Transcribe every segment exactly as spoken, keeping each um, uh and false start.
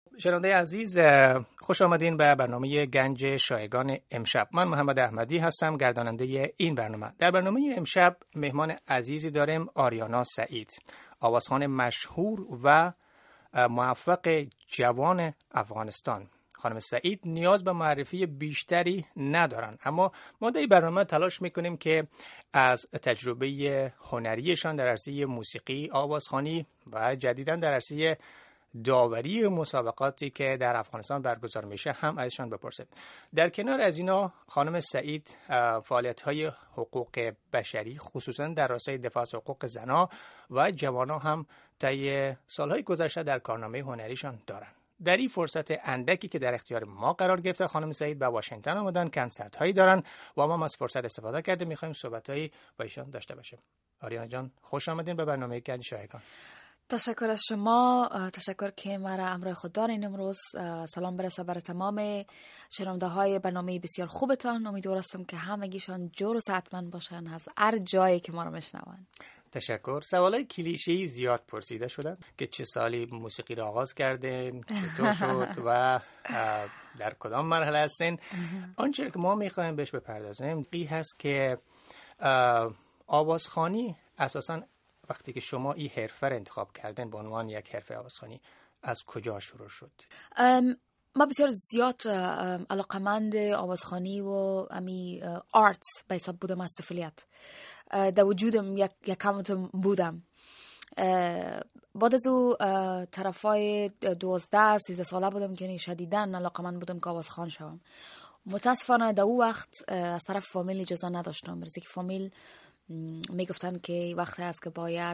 شنونده عزیز، خوش آمدین به برنامه گنج شایگان امشب. من محمد احمدی هستم، گرداننده این برنامه. در برنامه امشب مهمان عزیزی داریم، آریانا سعید، آوازخوان مشهور و موفق جوان افغانستان. خانم سعید نیاز به معرفی بیشتری ندارن، اما ما در این برنامه تلاش میکنیم که از تجربه هنریشان در عرصه موسیقی، آوازخوانی و جدیداً در عرصه داوری مسابقاتی که در افغانستان برگزار میشه هم ازشان بپرسید. در کنار از اینا خانم سعید فعالیت‌های حقوق بشری خصوصا در راستای دفاع از حقوق زنان و جوانان هم طی سالهای گذشته در کارنامه هنریشان دارن. در این فرصت اندکی که در اختیار ما قرار گرفته، خانم سعید به واشنگتن آمدن، کنسرت هایی دارن و ما از فرصت استفاده کرده میخوایم صحبتایی با ایشان داشته باشیم. آریانا جان، خوش آمدین به برنامه گنج شایگان. تشکر از شما، تشکر که مرا همراه خود دارین امروز. سلام برسه بر تمام شنونده های برنامه بسیار خوبتان. امیدوارم که همگیشان جور و صحتمند باشن از هر جایی که ما رو میشنون. تشکر. سوالای کلیشه‌ای زیاد پرسیده شدن که چه سالی موسیقی را آغاز کردین، چطور شد و در کدام مرحله هستین. آنچه که ما میخوایم بهش بپردازیم این هست که آوازخوانی اساساً وقتی که شما این حرفه را انتخاب کردن به عنوان یک حرفه آوازخوانی از کجا شروع شد؟ ما بسیار زیاد علاقمند آوازخوانی و امی آرت به حساب بودم از طفولیت. در وجودم یک یکم بودم. بعد از او طرفای دوازده سیزده ساله بودم که شدیداً علاقمند بودم که آوازخوان شوم. متاسفانه در او وقت از طرف فامیل اجازه نداشتم، برای که فامیل میگفتن که وقتی است که باید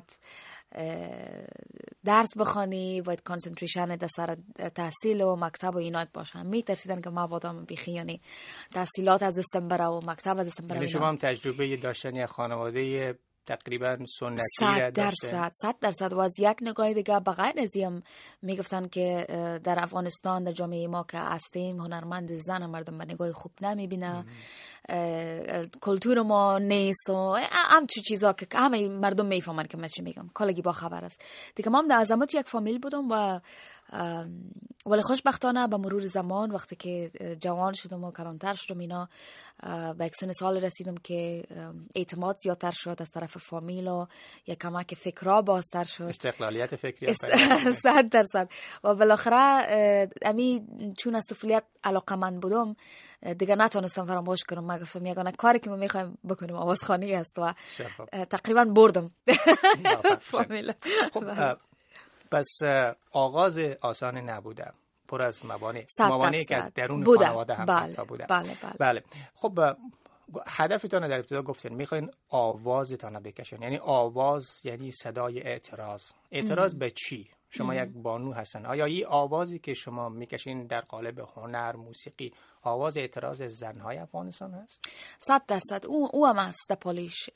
درس بخوانی، باید کانسنتریشن در سر تحصیل و مکتب و اینات باشن. میترسیدن که مبادا بیخی یعنی تحصیلات از دستم بره و مکتب از دستم بره. یعنی شما هم تجربه داشتن یک خانواده تقریبا سنتی صد درصد صد درصد و از یک نگاه دیگه بغیر از این میگفتن که در افغانستان در جامعه ما که هستیم هنرمند زن مردم به نگاه خوب نمیبینه، کلتور ما نیست و همچین چیزا که همه مردم میفهمن که من چی میگم. کلگی با خبر است دیگه. ما هم در عظمت یک فامیل بودم و ولی خوشبختانه به مرور زمان وقتی که جوان شدم و کلانتر شدم اینا به یک سن سال رسیدم که اعتماد زیادتر شد از طرف فامیل و یک کمک فکرها بازتر شد، استقلالیت فکری صد درصد. و بالاخره امی چون از طفولیت علاقمند بودم دیگه نتونستم فراموش کنم. من گفتم یگانه کاری که ما میخوایم بکنیم آوازخوانی است و تقریبا بردم فامیل. خب پس آغاز آسان نبوده، پر از موانع موانعی که از درون خانواده هم بله. بوده. بله بله. بله. خب هدفتون در ابتدا گفتین میخواین آوازتان بکشین، یعنی آواز یعنی صدای اعتراض. اعتراض ام. به چی؟ شما ام. یک بانو هستن، آیا این آوازی که شما میکشین در قالب هنر موسیقی آواز اعتراض زنهای افغانستان هست؟ صد درصد او او هم هست. پالیش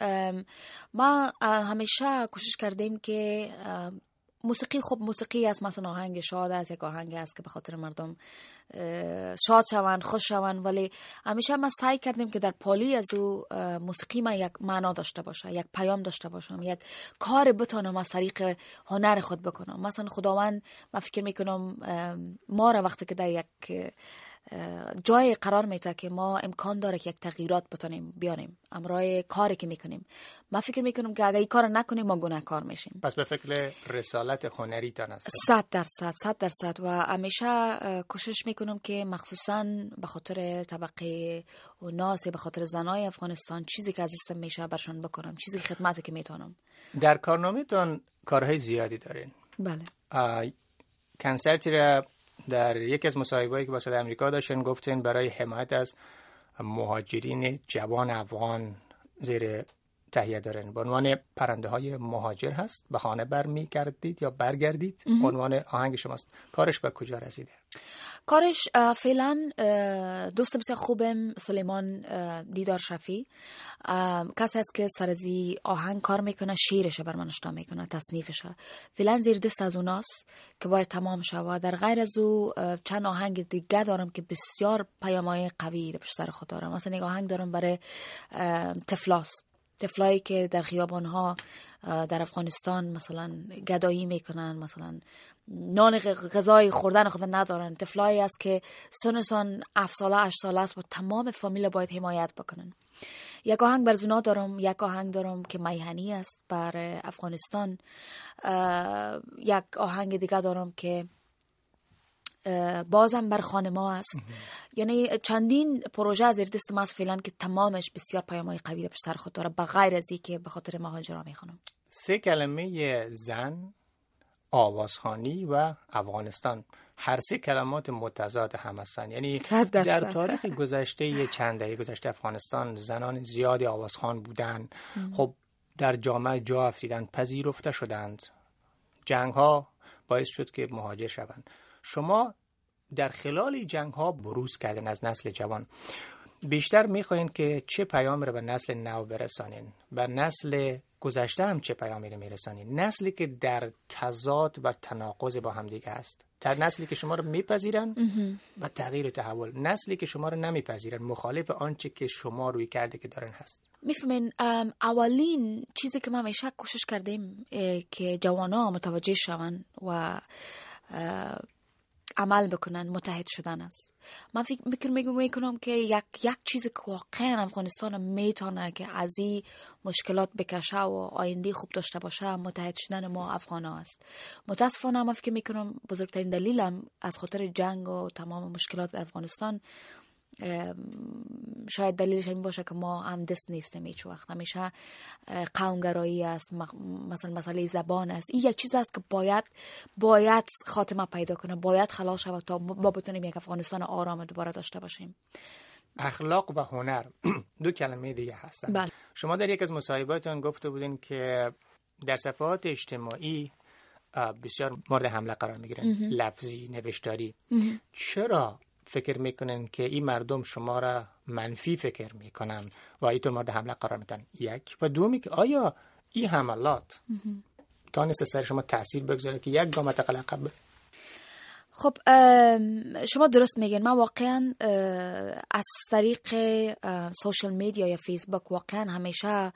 ما همیشه کوشش کردیم که موسیقی خب موسیقی است، مثلا آهنگ شاد است، یک آهنگ است که به خاطر مردم شاد شوند، خوش شوند، ولی همیشه ما سعی کردیم که در پالی از او موسیقی ما یک معنا داشته باشه، یک پیام داشته باشم، یک کار بتونم از طریق هنر خود بکنم. مثلا خداوند ما فکر میکنم ما را وقتی که در یک جای قرار میده که ما امکان داره که یک تغییرات بتونیم بیاریم امرای کاری که میکنیم، ما فکر میکنم که اگه این کار نکنیم ما گناهکار میشیم. پس به فکر رسالت هنری تان هست. صد درصد صد درصد و همیشه کوشش میکنم که مخصوصا به خاطر طبقه و ناس، به خاطر زنای افغانستان چیزی که عزیزم میشه برشان بکنم، چیزی که خدمتی که میتونم. در کارنامه تان کارهای زیادی دارین. بله. کنسرتی را در یکی از مصاحبه‌ای که با صدای آمریکا داشتن گفتین برای حمایت از مهاجرین جوان افغان زیر تهیه دارن. به عنوان پرنده های مهاجر هست، به خانه برمیگردید یا برگردید عنوان آهنگ شماست. کارش به کجا رسیده؟ کارش فعلا دوست بسیار خوبم سلیمان دیدار شفی کسی است که سر از آهنگ کار میکنه، شیرش بر من اشتباه میکنه، تصنیفشه. فعلا زیر دست از اوناست که باید تمام شود. در غیر از او چند آهنگ دیگه دارم که بسیار پیام‌های قوی پشت سر خود دارم. مثلا یک آهنگ دارم برای تفلاس، تفلایی که در خیابان‌ها در افغانستان مثلا گدایی میکنن، مثلا نان غذای خوردن خود ندارن. طفلایی است که سنشان هفت ساله هشت ساله است و تمام فامیل باید حمایت بکنن. یک آهنگ بر زنا دارم، یک آهنگ دارم که میهنی است بر افغانستان، یک آهنگ دیگه دارم که بازم بر خانما است. یعنی چندین پروژه از دست ما است فعلا که تمامش بسیار پیام‌های قوی پیش سر خود داره، بغیر از اینکه به خاطر مهاجرا میخونم. سه کلمه زن، آوازخوانی و افغانستان، هر سه کلمات متضاد هم هستند. یعنی در تاریخ گذشته چند دهه گذشته افغانستان زنان زیادی آوازخوان بودند. خب در جامعه جا افتیدند، پذیرفته شدند. جنگ ها باعث شد که مهاجر شوند. شما در خلال جنگ ها بروز کردن از نسل جوان. بیشتر میخواین که چه پیامی رو به نسل نو برسانین؟ به نسل گذشته هم چه پیامی رو میرسانین؟ نسلی که در تضاد و تناقض با هم دیگه است. در نسلی که شما رو میپذیرن و تغییر و تحول، نسلی که شما رو نمیپذیرن، مخالف آنچه که شما روی کرده که دارن هست. میفهمین اولین چیزی که ما همیشه کوشش کردیم که جوانا متوجه شون و عمل بکنن متحد شدن است. من فکر میکنم میکنم که یک یک چیزی که واقعا افغانستان میتونه که از این مشکلات بکشه و آینده خوب داشته باشه، متحد شدن ما افغانا است. متاسفانه من فکر میکنم بزرگترین دلیلم از خاطر جنگ و تمام مشکلات در افغانستان شاید دلیلش این باشه که ما هم دست نیستیم هیچ وقت. همیشه قومگرایی است، مثلا مسئله زبان است. این یک چیز است که باید باید خاتمه پیدا کنه، باید خلاص شود تا ما بتونیم یک افغانستان آرام دوباره داشته باشیم. اخلاق و هنر دو کلمه دیگه هستن. بله. شما در یک از مصاحبهاتون گفته بودین که در صفحات اجتماعی بسیار مورد حمله قرار میگیرن، لفظی، نوشتاری. چرا فکر میکنن که این مردم شما را منفی فکر میکنن و اینطور مورد حمله قرار میدن؟ یک. و دومی که آیا این حملات تانست سر شما تاثیر بگذاره که یک گام عقب بره؟ خب شما درست میگین. من واقعا از طریق سوشال میدیا یا فیسبوک واقعا همیشه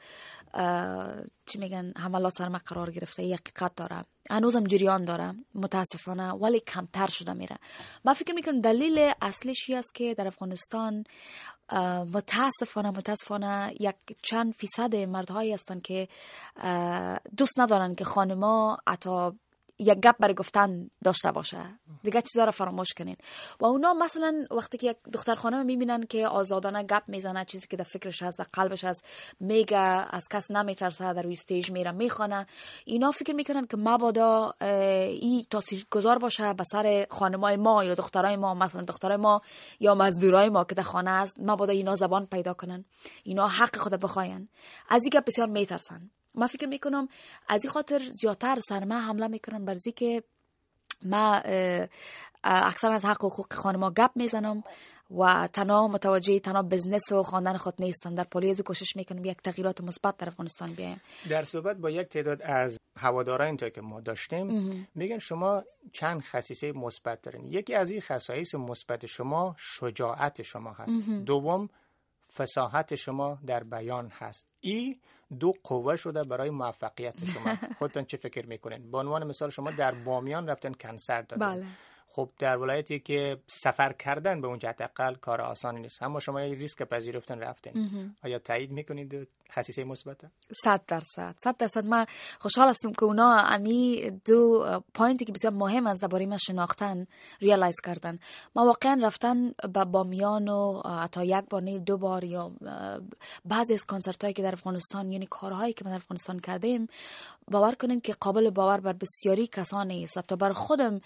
چی میگن حملات سر من قرار گرفته. یک حقیقت داره، هنوزم جریان داره متاسفانه، ولی کمتر شده میره. من فکر میکنم دلیل اصلیش است که در افغانستان متاسفانه متاسفانه یک چند فیصد مردهایی هستند که دوست ندارن که خانما حتی یک گپ برای گفتن داشته باشه، دیگه چیزا رو فراموش کنین. و اونا مثلا وقتی که یک دختر خانم میبینن که آزادانه گپ میزنه، چیزی که در فکرش هست، در قلبش هست، میگه، از کس نمیترسه، در روی استیج میره میخونه، اینا فکر میکنن که مبادا این تاثیرگذار باشه به سر خانمای ما یا دخترای ما، مثلا دخترای ما یا مزدورای ما که در خانه است، مبادا اینا زبان پیدا کنن، اینا حق خود بخواین. از این گپ بسیار میترسن. من فکر میکنم از این خاطر زیادتر سر ما حمله میکنم، برزی که ما اکثر از حق و حقوق خانما گپ میزنم و تنها متوجه تنها بزنس و خواندن خود نیستم. در پالیز کوشش میکنم یک تغییرات مثبت در افغانستان بیایم. در صحبت با یک تعداد از هواداران تا که ما داشتیم میگن شما چند خصیصه مثبت دارین. یکی از این خصایص مثبت شما شجاعت شما هست. دوم فصاحت شما در بیان هست. این دو قوه شده برای موفقیت شما. خودتون چه فکر میکنین؟ به عنوان مثال شما در بامیان رفتن کنسرت دادن. بله. خب در ولایتی که سفر کردن به اونجا حداقل کار آسانی نیست، اما شما یه ریسک پذیرفتن رفتن. آیا تایید میکنید خصیصه مثبت؟ صد درصد صد درصد من خوشحال هستم که اونا امی دو پوینتی که بسیار مهم است درباره من شناختن ریالایز کردن. ما واقعا رفتن به بامیان و حتی یک بار نه دو بار یا بعضی از کنسرت هایی که در افغانستان، یعنی کارهایی که ما در افغانستان کردیم، باور کنین که قابل باور بر بسیاری کسان نیست. حتی بر خودم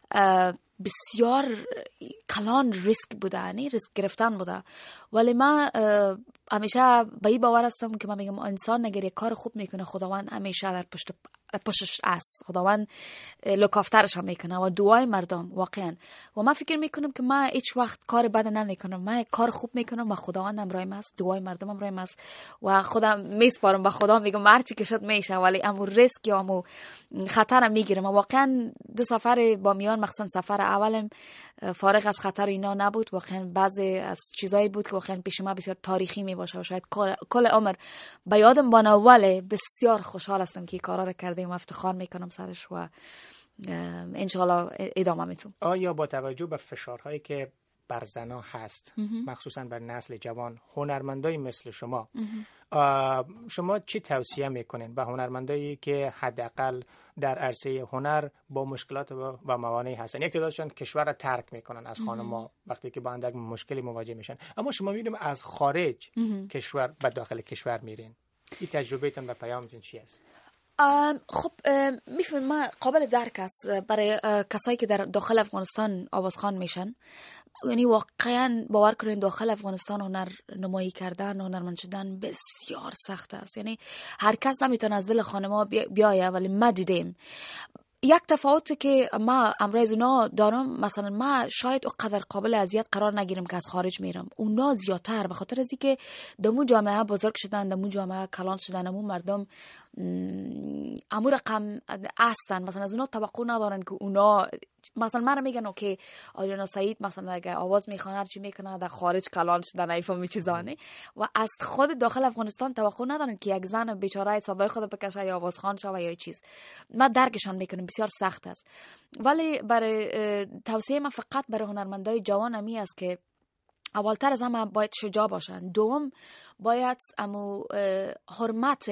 بسیار کلان ریسک بوده، یعنی ریسک گرفتن بوده. ولی من همیشه به این باور هستم که من میگم انسان اگر یک کار خوب میکنه خداوند همیشه در پشت پشتش است، خداوند لکافترش هم میکنه و دعای مردم واقعا. و من فکر میکنم که من هیچ وقت کار بد نمیکنم، من کار خوب میکنم و خداوند همراهم است، دعای مردم همراهم است و خودم میسپارم به خدا، میگم هر چی که شد میشه، ولی امو ریسک یا امو خطر میگیرم. واقعا دو سفر بامیان مخصوصا سفر اولم فارغ از خطر اینا نبود. واقعا بعضی از چیزایی بود که واقعا پیش ما بسیار تاریخی میباشه و شاید کل عمر به یادم بانه. ولی بسیار خوشحال هستم که کارا رو کردیم و افتخار میکنم سرش و انشالله ادامه میتون. آیا با توجه به فشارهایی که بر زنها هست مخصوصا بر نسل جوان، هنرمندایی مثل شما شما چی توصیه میکنین به هنرمندایی که حداقل در عرصه هنر با مشکلات و موانعی هستن؟ یک تعدادشون کشور را ترک میکنن از خانم‌ها وقتی که با اندک مشکلی مواجه میشن، اما شما میبینیم از خارج کشور به داخل کشور میرین. این تجربهتون و پیامتون چی است؟ خب میفهمم من قابل درک است برای کسایی که در داخل افغانستان آوازخوان میشن. یعنی واقعا باور کنید داخل افغانستان هنر نمایی کردن، هنرمند شدن بسیار سخت است. یعنی هر کس نمیتونه از دل خانما بیایه، ولی ما دیدیم یک تفاوتی که ما امروز اونا دارم، مثلا ما شاید اونقدر قابل اذیت قرار نگیریم که از خارج میرم، اونا زیادتر، به خاطر از اینکه دمو جامعه بزرگ شدن، دمو جامعه کلان شدن، دمو مردم امور رقم هستن. مثلا از اونا توقع ندارن که اونا مثلا من میگن که آریانا سعید مثلا اگه آواز میخونه چی میکنه در خارج کلان شدن ایفهمی چیزانه، و از خود داخل افغانستان توقع ندارن که یک زن بیچاره صدای خود بکشه یا آوازخوان شه یا چیز. ما درکشان میکنیم، بسیار سخت است. ولی برای توصیه من فقط برای هنرمندای جوان همی است که اولتر از همه باید شجاع باشن، دوم باید امو حرمت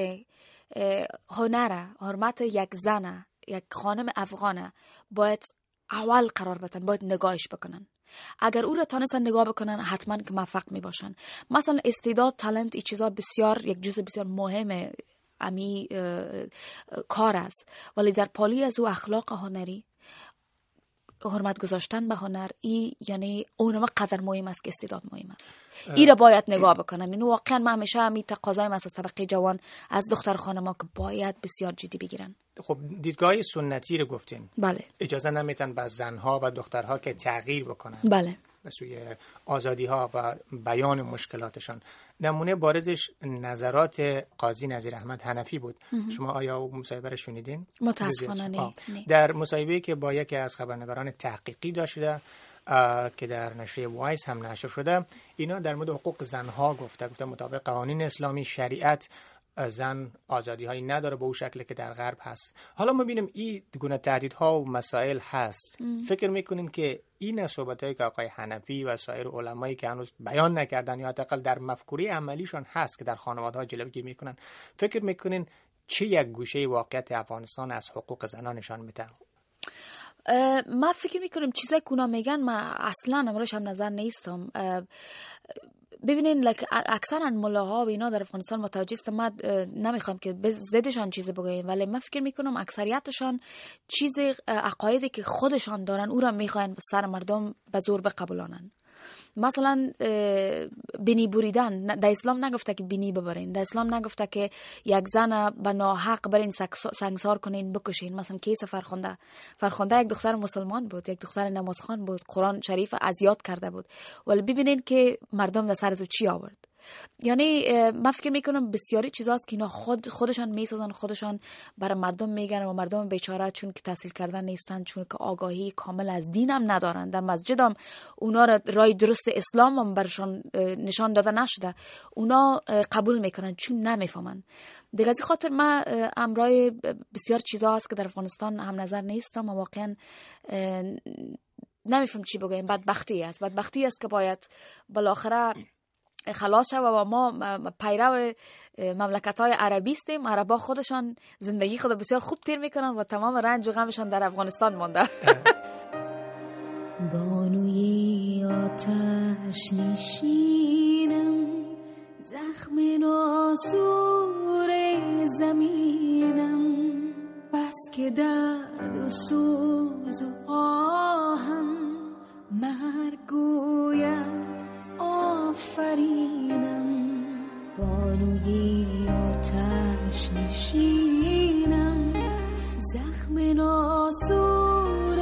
هنر، حرمت یک زن، یک خانم افغانه باید اول قرار بدن، باید نگاهش بکنن. اگر او را تانستن نگاه بکنن حتما که موفق می باشن. مثلا استعداد، تالنت، این چیزا بسیار یک جزء بسیار مهم امی کار است، ولی در پالی از او اخلاق هنری، حرمت گذاشتن به هنر، ای یعنی اونم قدر مهم است که استعداد مهم است. ای را باید نگاه بکنن. اینو واقعا من همیشه همی تقاضای من از طبقه جوان، از دختر خانما که باید بسیار جدی بگیرن. خب دیدگاه سنتی رو گفتین. بله. اجازه نمیتن به زنها و دخترها که تغییر بکنن. بله. به سوی آزادی ها و بیان مشکلاتشان. نمونه بارزش نظرات قاضی نظیر احمد حنفی بود. اه. شما آیا اون مصاحبه رو شنیدین؟ متاسفانه نه. در مصاحبه‌ای که با یکی از خبرنگاران تحقیقی داشته که در نشریه وایس هم نشر شده، اینا در مورد حقوق زنها گفته گفته مطابق قوانین اسلامی، شریعت، زن آزادی هایی نداره به اون شکلی که در غرب هست. حالا ما ببینیم این گونه تهدیدها و مسائل هست. ام. فکر میکنین که این صحبتایی که آقای حنفی و سایر علمایی که هنوز بیان نکردن یا حداقل در مفکوره عملیشون هست که در خانواده‌ها جلوگیری میکنن، فکر میکنین چه یک گوشه واقعیت افغانستان از حقوق زنان نشان میده؟ ما فکر میکنم چیزایی که اونا میگن ما اصلا امروز هم نظر نیستم. ببینین لک اکثرا ملاها و اینا در افغانستان متوجه است. ما نمیخوام که زدشان چیز بگویم، ولی من فکر میکنم اکثریتشان چیز عقایدی که خودشان دارن او را میخواین سر مردم به زور بقبولانن. مثلا بینی بریدن، در اسلام نگفته که بینی ببرین، در اسلام نگفته که یک زن به ناحق برین سنگسار کنین بکشین. مثلا کیس فرخنده فرخنده یک دختر مسلمان بود، یک دختر نمازخوان بود، قرآن شریف اذیت کرده بود، ولی ببینین که مردم در سر چی آورد. یعنی من فکر میکنم بسیاری چیزاست که اینا خود خودشان میسازن، خودشان برای مردم میگن و مردم بیچاره چون که تحصیل کردن نیستن، چون که آگاهی کامل از دین هم ندارن، در مسجد هم اونا را رای درست اسلام هم برشان نشان داده نشده، اونا قبول میکنن چون نمیفهمن. دیگه از خاطر من امرای بسیار چیزا هست که در افغانستان هم نظر نیستم و واقعا نمیفهم چی بگم. بدبختی است، بدبختی است که باید بالاخره خلاص شد و ما پیرو مملکت‌های عربی هستیم. عربا خودشان زندگی خود بسیار خوب تیر میکنن و تمام رنج و غمشان در افغانستان مونده. بانوی آتش نشینم، زخم ناسور زمینم، بس که درد و سوز و آهم مرگ گوید آفرینم. بانوی آتش نشینم، زخم ناسور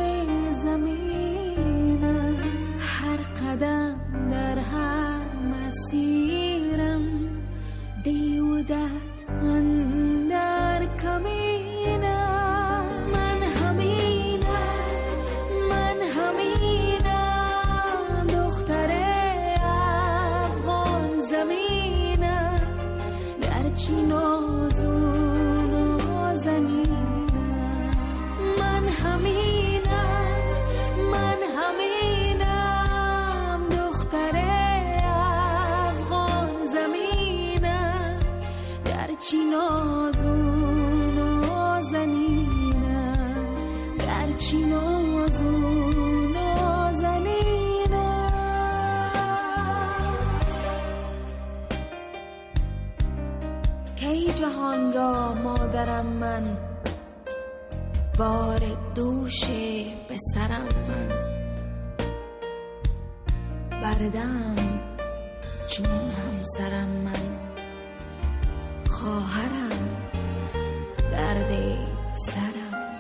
زمینم، هر قدم در هر مسیرم دیودت اندر کمینم. من همینم، من جان را مادرم من، بار دوش به سرم من، بردم چون همسرم من، خواهرم درد سرم.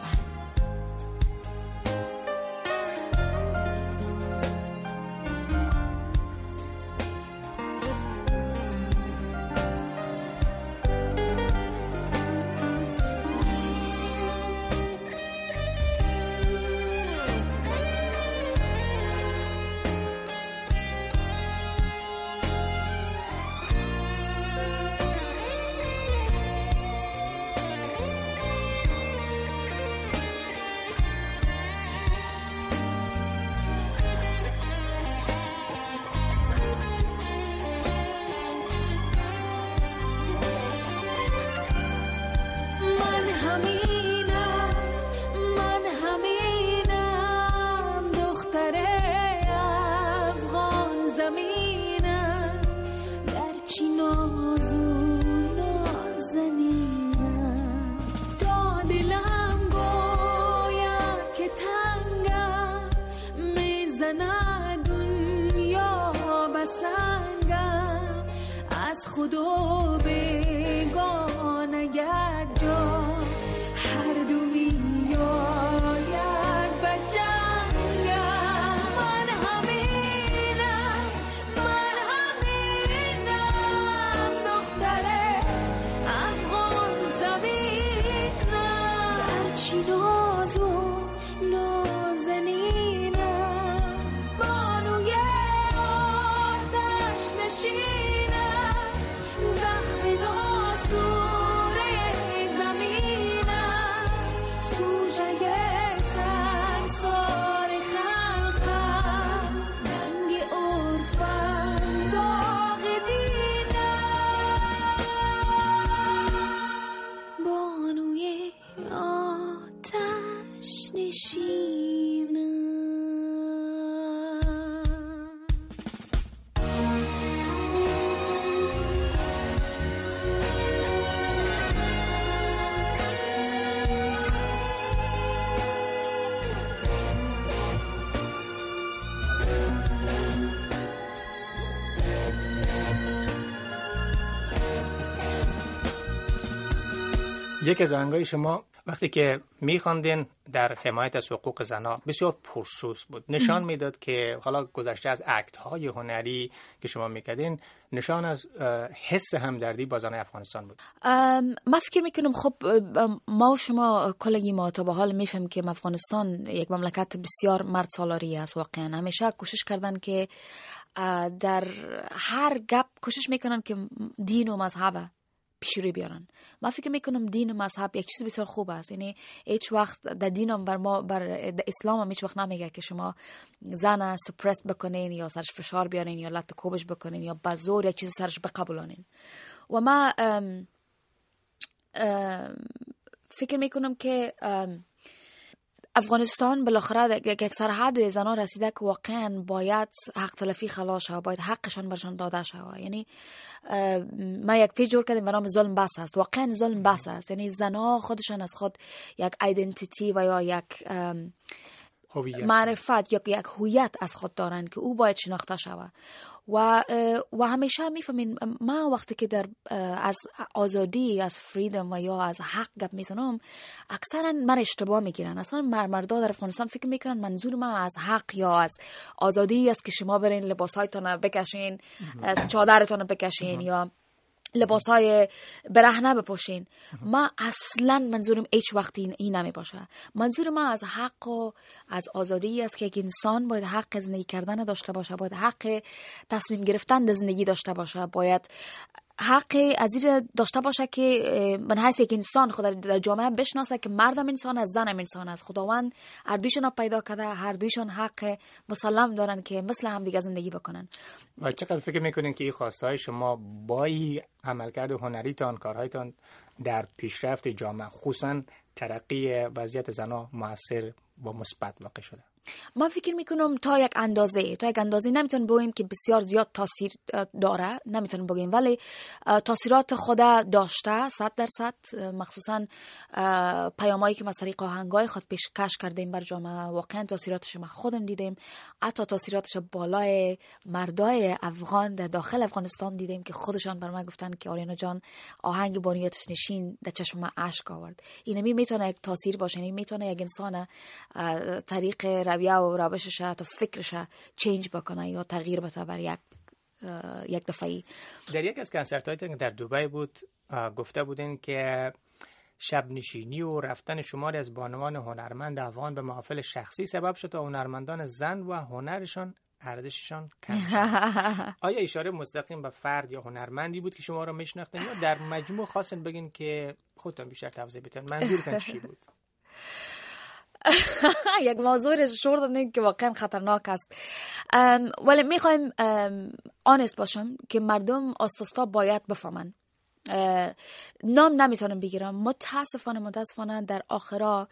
یک از آهنگای شما وقتی که می‌خواندین در حمایت از حقوق زنان بسیار پرسوس بود، نشان میداد که حالا گذشته از اکت‌های هنری که شما میکردین، نشان از حس همدردی با زنان افغانستان بود. من فکر میکنم خب ما و شما کلگی ما تا به حال میفهم که افغانستان یک مملکت بسیار مرد سالاری است. واقعا همیشه کوشش کردن که در هر گپ کوشش میکنن که دین و مذهب پیش روی بیارن. من فکر میکنم دین و مذهب یک چیز بسیار خوب است. یعنی هیچ وقت در دینم بر ما بر اسلام هم هیچ وقت نمیگه که شما زن سپرس بکنین یا سرش فشار بیارین یا لط و کوبش بکنین یا به زور یک چیز سرش بقبولانین. و ما ام ام فکر میکنم که افغانستان بالاخره یک سرحد زنان رسیده که واقعا باید حق تلفی خلاص شود، باید حقشان برشان داده شود. یعنی ما یک پیج جور کردیم به نام ظلم بس است. واقعا ظلم بس است. یعنی زنها خودشان از خود یک ایدنتیتی و یا یک معرفت یا یک هویت از خود دارن که او باید شناخته شود. و و همیشه میفهمین ما وقتی که در از آزادی، از فریدم و یا از حق گپ میزنم، اکثرا من اشتباه میگیرن. اصلا مردا در افغانستان فکر میکنن منظور ما از حق یا از آزادی است که شما برین لباسایتون بکشین، چادرتون بکشین یا لباسای برهنه بپوشین. ما اصلا منظورم هیچ وقتی این نمی باشه. منظور ما از حق و از آزادی است که یک انسان باید حق زندگی کردن داشته باشه، باید حق تصمیم گرفتن در زندگی داشته باشه، باید حق از این داشته باشه که من حیث یک انسان خود در جامعه بشناسه که مردم انسان از زنم انسان است. خداوند هر دویشون پیدا کرده، هر دویشون حق مسلم دارن که مثل هم دیگه زندگی بکنن. و چقدر فکر میکنین که این خواستهای شما با این عملکرد هنریتان، کارهایتان در پیشرفت جامعه، خصوصا ترقی وضعیت زنان، مؤثر و مثبت واقع شده؟ ما فکر میکنم تا یک اندازه تا یک اندازه نمیتونیم بگیم که بسیار زیاد تاثیر داره، نمیتونیم بگیم، ولی تاثیرات خود داشته صد درصد، مخصوصا پیامایی که ما طریق آهنگای خود پیشکش کردیم بر جامعه، واقعا تاثیراتش ما خودم دیدیم. حتی تاثیراتش بالای مردای افغان در داخل افغانستان دیدیم که خودشان بر ما گفتن که آریانا جان آهنگ بانیاتش نشین در چشم ما اشک آورد. اینمی میتونه یک تاثیر باشه، این میتونه یک انسان طریق رویه و روشش تا فکرش چینج بکنه یا تغییر بده بر یک یک دفعی. در یک از کنسرت‌هایی که در دبی بود گفته بودین که شب نشینی و رفتن شماری از بانوان هنرمند افغان به محافل شخصی سبب شد تا هنرمندان زن و هنرشان ارزششان کم شد. آیا اشاره مستقیم به فرد یا هنرمندی بود که شما را میشناختین یا در مجموع خواستین بگین که خودتون بیشتر توضیح بدین؟ منظورتون چی بود؟ یک موضوع شور دادن که واقعا خطرناک است، ولی میخوایم آنست باشم که مردم آستاستا باید بفهمن. نام نمیتونم بگیرم، متاسفانه متاسفانه در آخرا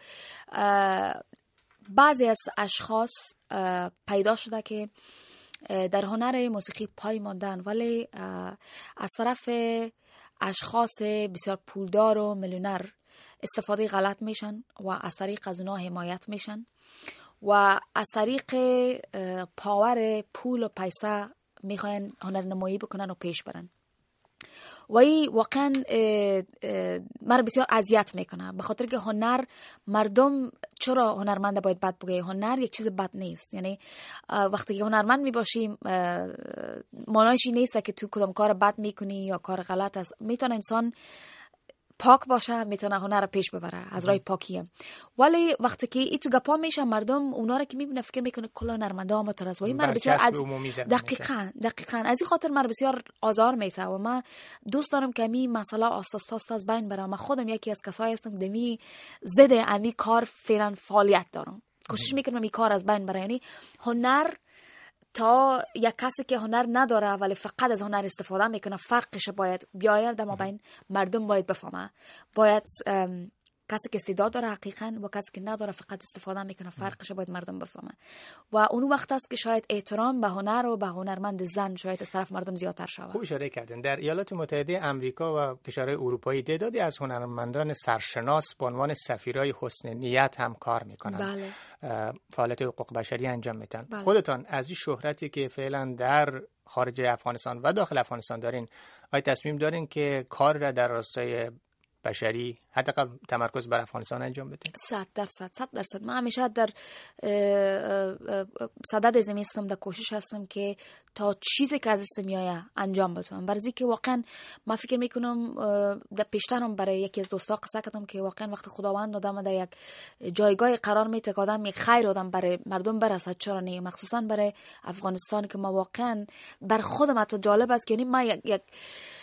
بعضی از اشخاص پیدا شده که در هنر موسیقی پای ماندن، ولی از طرف اشخاص بسیار پولدار و میلیونر استفاده غلط میشن و از طریق از اونا حمایت میشن و از طریق پاور پول و پیسه میخواین هنر نمایی بکنن و پیش برن و این واقعا مرا بسیار اذیت میکنه، به خاطر که هنر مردم چرا هنرمند باید بد بگه؟ هنر یک چیز بد نیست. یعنی وقتی که هنرمند میباشی معنیش این نیست که تو کدام کار بد میکنی یا کار غلط است. میتونه انسان پاک باشه، میتونه هنر پیش ببره از راه پاکیه، ولی وقتی که ای تو گپا میشه مردم اونا رو که میبینه فکر میکنه کلا هنرمندا هم طرز و این من بسیار از دقیقاً دقیقاً از این خاطر من بسیار آزار میته و من دوست دارم که می مسئله آستاستا از بین بره. من خودم یکی از کسایی هستم که دمی ضد امی کار فعلا فعالیت دارم، کوشش میکنم این کار از بین بره. یعنی هنر تا یک کسی که هنر نداره ولی فقط از هنر استفاده میکنه فرقش باید بیاید در مابین مردم باید بفهمه. باید کسی که استعداد داره حقیقاً و کسی که نداره فقط استفاده میکنه فرقش باید مردم بفهمه و اون وقت است که شاید احترام به هنر و به هنرمند زن شاید از طرف مردم زیادتر شود. خوب اشاره کردن. در ایالات متحده آمریکا و کشورهای اروپایی تعدادی از هنرمندان سرشناس به عنوان سفیرای حسن نیت هم کار میکنن. بله. فعالیت حقوق بشری انجام میدن. بله. خودتان از این شهرتی که فعلا در خارج افغانستان و داخل افغانستان دارین، آیا تصمیم دارین که کار را در راستای بشری حداقل تمرکز بر افغانستان انجام بدین؟ صد درصد صد درصد من همیشه در صدد زمینستم در کوشش هستم که تا چیزی که از است میایه انجام بدم، برای که واقعا من فکر میکنم در پیشترم برای یکی از دوستا قصه کردم که واقعا وقت خداوند آدم در یک جایگاه قرار میده که آدم یک خیر آدم برای مردم برسد، چرا نه؟ مخصوصا برای افغانستان که ما واقعا بر خودم حتی جالب است که یعنی ما یک, یک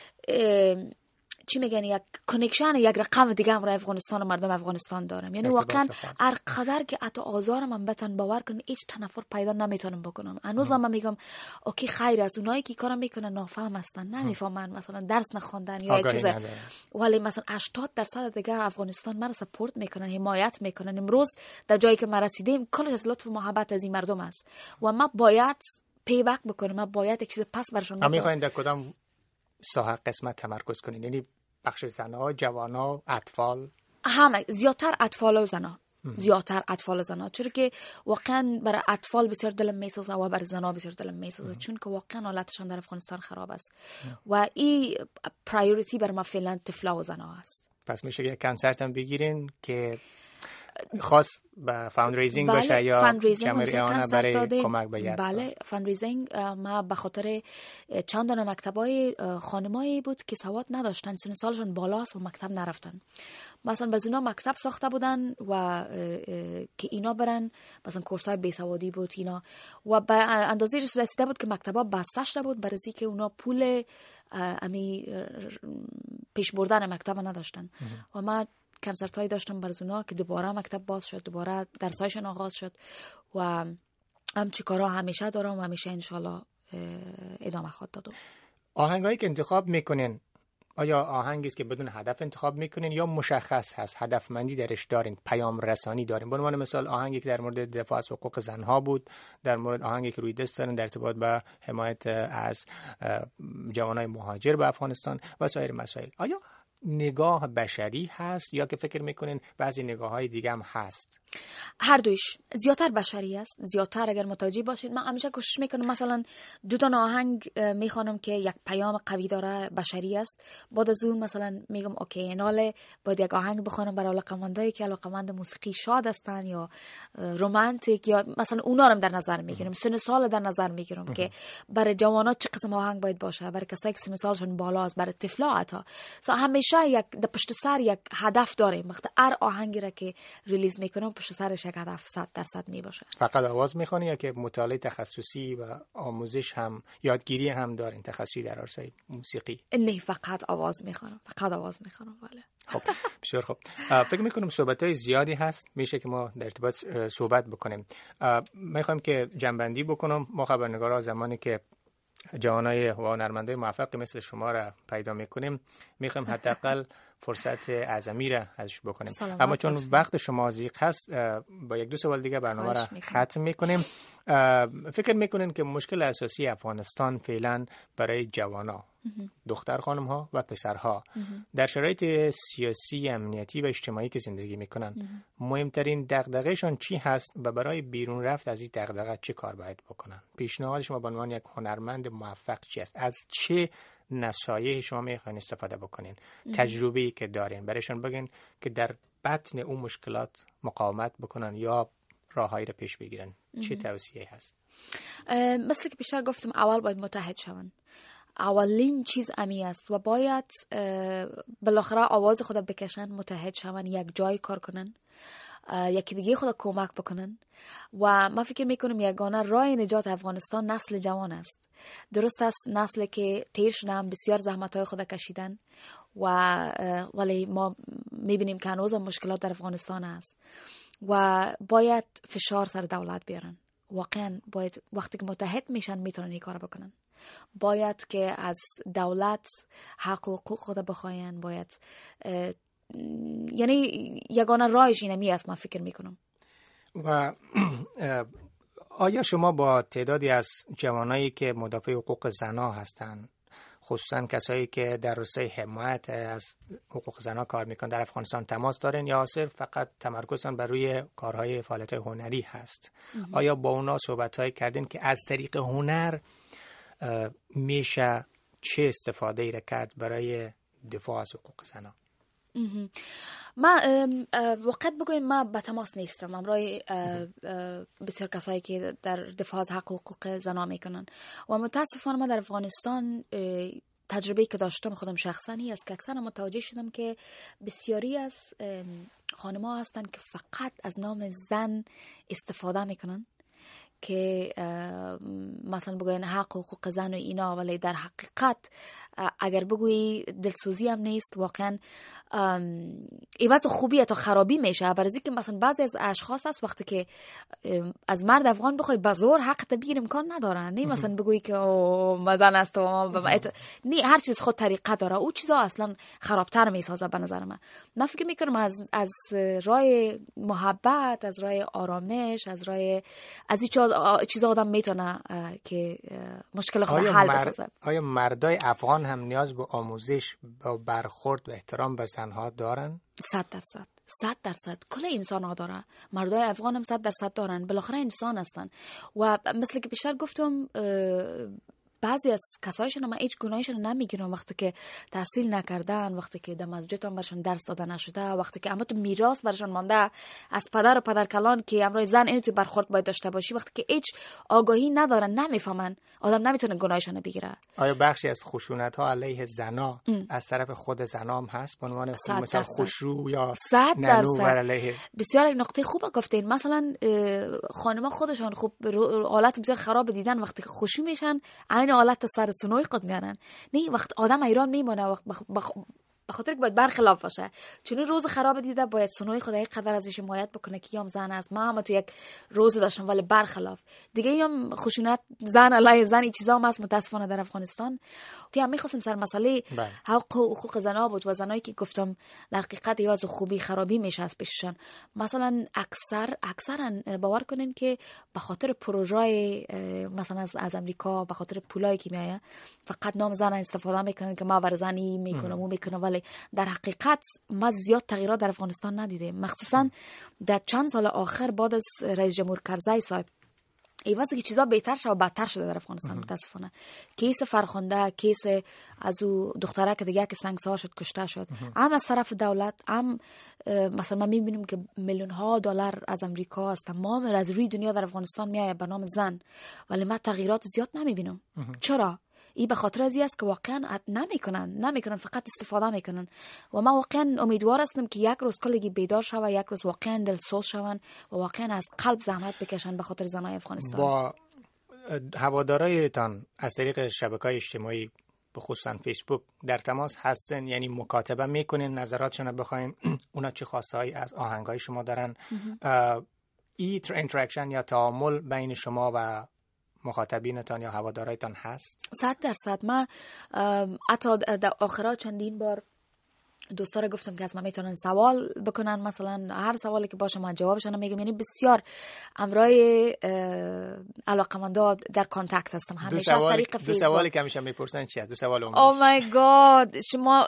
چی میگن یک کانکشن یک رقم دیگه هم برای افغانستان و مردم افغانستان دارم. یعنی واقعا هر قدر که حتی آزارم من بتن باور کنن هیچ تنفر پیدا نمیتونم بکنم. هنوز من میگم اوکی خیر است، اونایی که کارم میکنن نافهم هستن، نمیفهمن، مثلا درس نخوندن یا یک چیز، ولی مثلا هشتاد درصد دیگه افغانستان من سپورت میکنن، حمایت میکنن. امروز در جایی که ما رسیدیم کل از لطف و محبت از این مردم است و ما باید پی بک بکنیم، ما باید یک چیز پس برشون بدیم. میخواین در کدام ساحه قسمت تمرکز کنین؟ یعنی بخش زنها، جوانها، اطفال؟ همه، زیادتر اطفال و زنها، زیادتر اطفال و زنها، چون که واقعا برای اطفال بسیار دلم میسوزه و برای زنها بسیار دلم میسوزه، چون که واقعا حالتشان در افغانستان خراب است و این پرایوریتی برای ما فعلا طفلا و زنها است. پس میشه یک کنسرت هم بگیرین که خاص به فاندریزینگ بله، باشه یا جمعیانه برای کمک به یک؟ بله، فاندریزینگ ما به خاطر چند دانه مکتبای خانمایی بود که سواد نداشتن، سن سالشون بالاست و مکتب نرفتن. مثلا به اونا مکتب ساخته بودن و که اینا برن مثلا کورسای بیسوادی بود اینا و به اندازه رسیده بود که مکتبا بسته شده بود برای اینکه اونا پول امی پیش بردن مکتب نداشتن و ما کنسرت هایی داشتم برای اونا که دوباره مکتب باز شد، دوباره درسایشون آغاز شد و همچی کارها همیشه دارم و همیشه انشالله ادامه خواهد دادم. آهنگایی که انتخاب میکنین آیا آهنگی است که بدون هدف انتخاب میکنین یا مشخص هست، هدفمندی درش دارین، پیام رسانی دارین؟ به عنوان مثال آهنگی که در مورد دفاع از حقوق زنها بود، در مورد آهنگی که روی دست دارین در ارتباط با حمایت از جوانای مهاجر به افغانستان و سایر مسائل، آیا نگاه بشری هست یا که فکر میکنین بعضی نگاه‌های دیگه هم هست؟ هر دویش زیادتر بشری است. زیادتر اگر متوجه باشید، من همیشه کوشش میکنم مثلا دو تا آهنگ میخوانم که یک پیام قوی داره، بشری است، بعد از اون مثلا میگم اوکی ایناله باید یک آهنگ بخوانم برای علاقمندایی که علاقمند موسیقی شاد هستن یا رمانتیک، یا مثلا اونا رو در نظر میگیرم، سن سال در نظر میگیرم که برای جوانات چه قسم آهنگ باید باشه، برای کسایی که سن سالشون بالاست، برای طفلا حتی. سو همیشه یک در پشت سر یک هدف داریم. وقتی هر آهنگی را که ریلیز میکنم پشت سرش یک هدف صد درصد می باشه. فقط آواز میخونی یا که مطالعه تخصصی و آموزش هم، یادگیری هم دارین تخصصی در عرصه موسیقی؟ نه، فقط آواز میخونم، فقط آواز میخونم. بله. خب بسیار خب. فکر میکنم صحبت‌های زیادی هست، میشه که ما در ارتباط صحبت بکنیم. میخوایم که جنبندی بکنم. ما خبرنگارا زمانی که جوانای و هنرمندای موفق مثل شما را پیدا میکنیم، میخوایم حداقل فرصت اعظمی را ازش بکنیم. اما چون باشید. وقت شما ضیق هست، با یک دو سوال دیگه برنامه را ختم میکنیم. فکر میکنین که مشکل اساسی افغانستان فعلا برای جوانا، دختر خانم ها و پسرها در شرایط سیاسی، امنیتی و اجتماعی که زندگی میکنن، مهمترین دغدغه‌شون چی هست و برای بیرون رفت از این دغدغه چه کار باید بکنن؟ پیشنهاد شما به عنوان یک هنرمند موفق چی است؟ از چه نصایح شما میخواین استفاده بکنین؟ تجربه‌ای که دارین برایشون بگین که در بطن اون مشکلات مقاومت بکنن یا راههایی را پیش بگیرن. چه توصیه‌ای هست؟ مثل که بیشتر گفتم، اول باید متحد شون. اولین چیز امی است و باید بالاخره آواز خود بکشن، متحد شون، یک جای کار کنن، یکی دیگه خود کمک بکنن. و من فکر میکنم یگانه راه نجات افغانستان نسل جوان است. درست است نسلی که تیر شدن بسیار زحمت‌های خود کشیدن و ولی ما میبینیم که هنوز مشکلات در افغانستان است و باید فشار سر دولت بیارن. واقعا باید وقتی که متحد میشن میتونن این کار بکنن. باید که از دولت حق و حقوق خود بخواین. باید یعنی یگانه راهش اینمی است، من فکر میکنم. و آیا شما با تعدادی از جوانایی که مدافع حقوق زنها هستند، خصوصا کسایی که در راسته حمایت از حقوق زنها کار میکنن، در افغانستان تماس دارین یا صرف فقط تمرکزتان بر روی کارهای فعالیت هنری هست؟ آیا با اونا صحبت‌هایی کردین که از طریق هنر میشه چه استفاده ای را کرد برای دفاع از حقوق زنها؟ ما وقت بگویم ما به تماس نیستم امروی بسیار کسایی که در دفاع از حق و حقوق زنها میکنن و متاسفانه ما در افغانستان تجربه‌ای که داشتم خودم شخصانی است که اکثر متوجه شدم که بسیاری از خانم‌ها هستن که فقط از نام زن استفاده میکنن که مثلا بگوین حق و حقوق زن و اینا، ولی در حقیقت اگر بگویی دلسوزی هم نیست، واقعا ایواز خوبی تا خرابی میشه. برای که مثلا بعضی از اشخاص هست وقتی که از مرد افغان بخوای بزور حق تبیر امکان ندارن. نه مثلا بگویی که مزن است و نه، هر چیز خود طریقه داره. او چیزا اصلا خرابتر میسازه به نظر من. من فکر میکنم از از راه محبت، از راه آرامش، از راه از این چیزا آدم میتونه که مشکل خود حل بسازه. آیا مردای افغان هم نیاز به آموزش و برخورد و احترام به زنها دارن؟ صد درصد صد درصد کل انسان ها داره. مردای افغان هم صد درصد دارن. بالاخره انسان هستن و مثل که بیشتر گفتم بعضی از کسایشون من هیچ گناهیشون نمیگیرم وقتی که تحصیل نکردن، وقتی که در مسجد هم برشون درس داده نشده، وقتی که اما تو میراث برشون مانده از پدر و پدرکلان که امروز زن اینو تو برخورد باید داشته باشی، وقتی که هیچ آگاهی ندارن، نمیفهمن، آدم نمیتونه گناهیشون بگیره. آیا بخشی از خشونت ها علیه زنا از طرف خود زنا هم هست به عنوان مثلا خوشرو یا ننو بر علیه؟ بسیار نقطه خوبه گفتین. مثلا خانم‌ها خودشون خوب حالت بسیار خراب دیدن، وقتی که خوشو میشن این حالت سر سنوی قد میارن. نه وقت آدم ایران میمونه وقت بخ... بخ... به خاطر که باید برخلاف باشه. چون روز خراب دیده باید سنوی خدای قدر ازش حمایت بکنه که یام زن است. ما هم تو یک روز داشتم ولی برخلاف دیگه یام خشونت زن علیه زن این چیزا هم هست متاسفانه در افغانستان. تو هم می‌خواستم سر مسئله حقوق حقوق زنا بود و زنایی که گفتم در حقیقت یه از خوبی خرابی میشه از پیششان. مثلا اکثر اکثرا باور کنین که به خاطر پروژه مثلا از, از امریکا به خاطر پولایی که میایه فقط نام زن استفاده میکنن که ما ورزنی میکنم و میکنم، ولی در حقیقت ما زیاد تغییرات در افغانستان ندیدیم. مخصوصا در چند سال آخر بعد از رئیس جمهور کرزی صاحب ایوازه که چیزا بهتر شد و بدتر شده در افغانستان متاسفانه. کیس فرخنده، کیس از او دختره که دیگه که سنگسار شد کشته شد، هم از طرف دولت، هم مثلا ما میبینیم که میلیون ها دلار از امریکا از تمام از روی دنیا در افغانستان میایه به نام زن، ولی ما تغییرات زیاد نمیبینم. چرا؟ این به خاطر ازی است که واقعا نمیکنن نمیکنن فقط استفاده میکنن. و من واقعا امیدوار هستم که یک روز کلگی بیدار شوه، یک روز واقعا دلسوز شون و واقعا از قلب زحمت بکشن به خاطر زنای افغانستان. با هوادارایتان از طریق شبکه‌های اجتماعی بخصوصا فیسبوک در تماس هستن؟ یعنی مکاتبه میکنین، نظراتشون رو بخواین، اونا چه خواسته‌ای از آهنگای شما دارن؟ ای اینتراکشن یا تعامل بین شما و مخاطبینتان یا هوادارایتان هست؟ صد درصد. من حتی در آخرات چندین بار دوستا رو گفتم که از من میتونن سوال بکنن، مثلا هر سوالی که باشه من جوابشون میگم. یعنی بسیار امرای علاقمندا در کانتکت هستم همیشه از طریق فیسبوک. دو سوالی که همیشه میپرسن چی هست؟ دو سوال عمومی. او مای گاد شما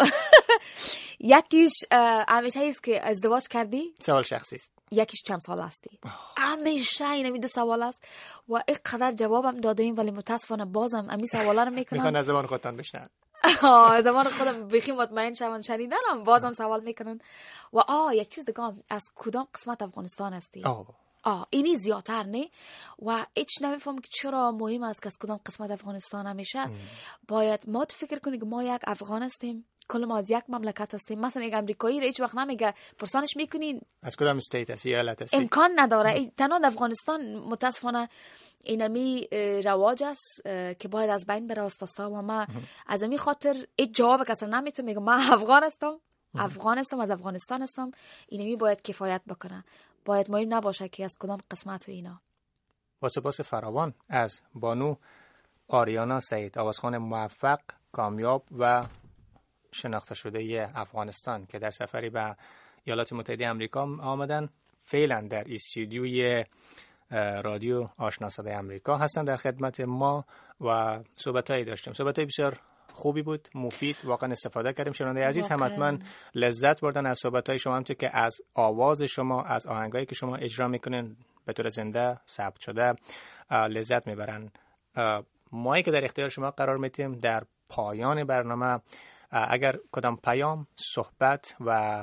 یکیش همیشه است که ازدواج کردی؟ سوال شخصی است. یکیش چند سال هستی؟ همیشه این دو سوال است و اینقدر جوابم دادیم ولی متاسفانه بازم همین سوالا رو میکنن. میخوان از زبان خودتان بشنون. آه زمان خودم بخی مطمئن شون شنیدنم بازم سوال میکنن. و آه یک چیز دیگه، از کدام قسمت افغانستان هستی؟ آه آه اینی زیادتر نه و هیچ نمیفهم که چرا مهم است که از کدام قسمت افغانستان همیشه باید ما فکر کنیم که ما یک افغان هستیم، کل ما از یک مملکت هستیم. مثلا یک امریکایی هیچ وقت نمیگه پرسانش میکنین از کدام استیت هستی، ایالت هستی. امکان نداره. تنها افغانستان متاسفانه اینمی رواج است که باید از بین بره استاستا و ما از همین خاطر هیچ جواب کسی نمیتونه میگه من افغان هستم افغان هستم از افغانستان هستم. اینمی باید کفایت بکنه، باید مهم نباشه که از کدام قسمت و اینا. با سپاس فراوان از بانو آریانا سعید، آوازخوان موفق، کامیاب و شناخته شده افغانستان که در سفری به ایالات متحده آمریکا آمدن. فعلا در استودیوی رادیو آشنا صدای آمریکا هستن در خدمت ما و صحبتایی داشتیم. صحبتای بسیار خوبی بود، مفید، واقعا استفاده کردیم. شنونده عزیز هم حتما لذت بردن از صحبتای شما، همونطور که از آواز شما، از آهنگایی که شما اجرا میکنین به طور زنده ثبت شده لذت میبرن. مایی که در اختیار شما قرار میدیم در پایان برنامه اگر کدام پیام، صحبت و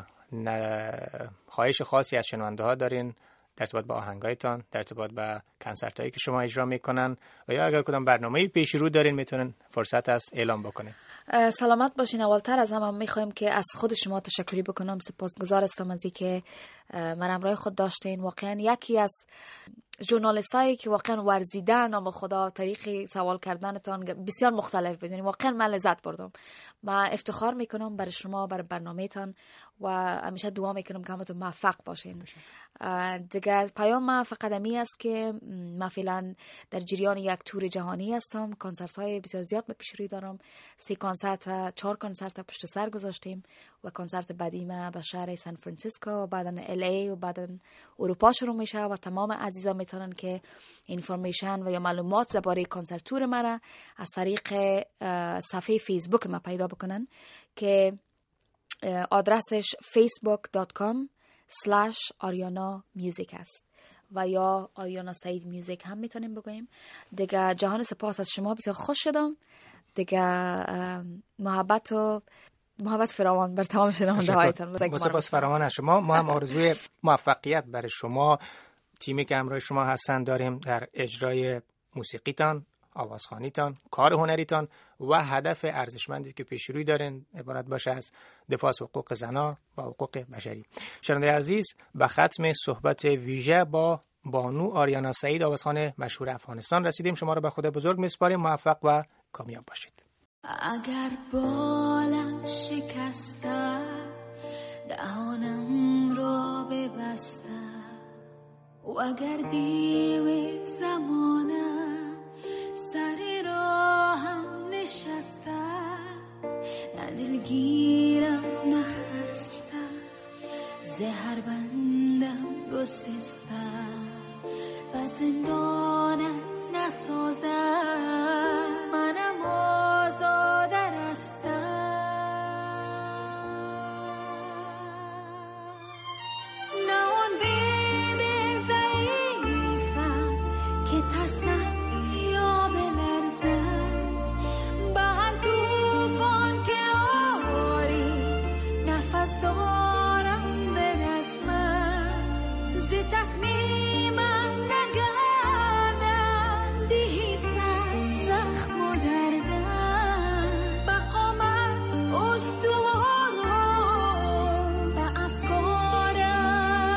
خواهش خاصی از شنونده ها دارین در ارتباط با آهنگایتان، در ارتباط با کنسرت هایی که شما اجرا میکنن و یا اگر کدام برنامه‌ای پیش رو دارین میتونن فرصت است اعلام بکنین. سلامت باشین. اولتر از همه میخوایم که از خود شما تشکری بکنم. سپاسگزار هستم از اینکه من همراه خود داشتین. واقعا یکی از ژورنالیستایی که واقعا ورزیدن نام خدا، طریق سوال کردنتان بسیار مختلف بدونیم. واقعا من لذت بردم. من افتخار میکنم برای شما، برای برنامه‌تان و همیشه دعا میکنم که همتون موفق باشین. دیگه پیام ما فقط امی است که من فعلا در جریان یک تور جهانی هستم. کنسرت های بسیار زیاد به پیش روی دارم. سه کنسرت، چهار کنسرت پشت سر گذاشتیم و کنسرت بعدی ما به شهر سان فرانسیسکو و بعداً ال ای و بعداً اروپا شروع میشه و تمام عزیزان میتونن که اینفورمیشن و یا معلومات درباره کنسرت تور ما از طریق صفحه فیسبوک ما پیدا بکنن که آدرسش facebook dot com slash ariana music است و یا آریانا سعید میوزیک هم میتونیم بگویم. دیگه جهان سپاس از شما، بسیار خوش شدم. دیگه محبت و محبت فراوان بر تمام شنونده هایتان. سپاس فراوان از شما. ما هم آرزوی موفقیت برای شما، تیمی که همراه شما هستن داریم در اجرای موسیقیتان، آوازخوانیتان، کار هنریتان و هدف ارزشمندی که پیش روی دارین عبارت باشه از دفاع از حقوق زنان و حقوق بشری. شنونده عزیز، به ختم صحبت ویژه با بانو آریانا سعید، آوازخوان مشهور افغانستان رسیدیم. شما را به خدا بزرگ میسپاریم. موفق و کامیاب باشید. اگر بالم شکسته دهانم را ببسته و اگر دیو زمانه سر راهم نشسته نه دلگیرم نخسته زهر بندم گسسته و زندانم نسازه منم آزاده رستم نه اون بید ضعیفم که ترسم یا بلرزم به هر توفان که آری نفس دارم برزمم ز تصمیمم نگردم دیهی سر زخم و دردم بقامت استوارم به افکارم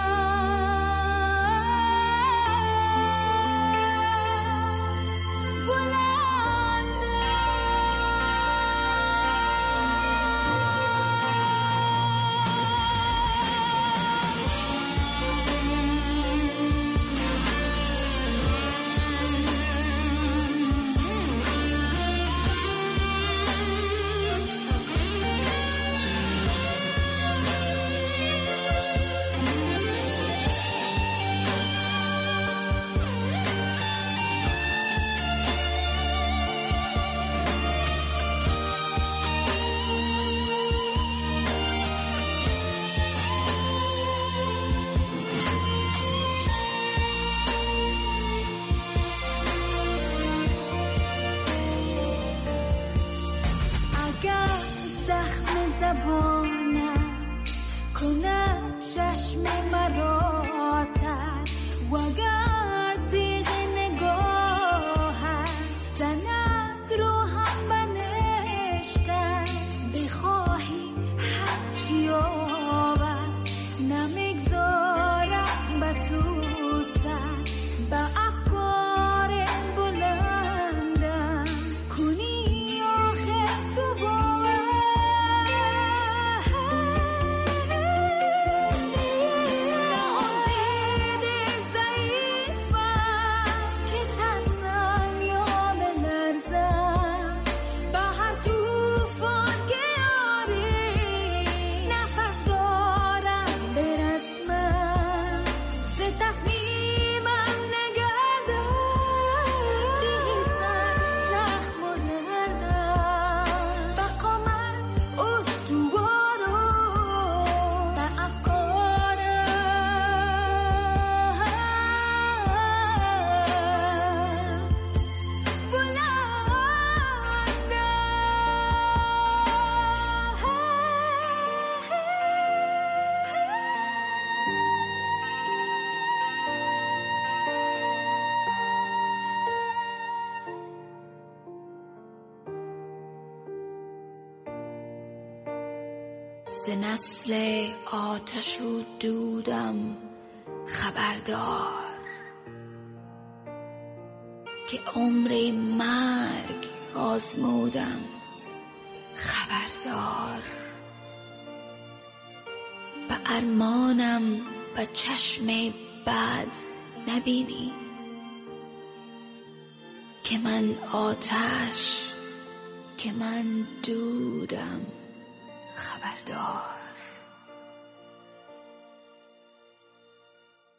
زبانم کنه چشم مرا تر و اگر تیغ نگاهت زند رو هم بنشتن بخواهی هر چی آور نمیگذارم به تو سر به افکار بلندم کنی آخر تو باور ز نسل آتش و دودم خبردار که عمر مرگ آزمودم خبردار به ارمانم به چشم بد نبینی که من آتش که من دودم خبردار.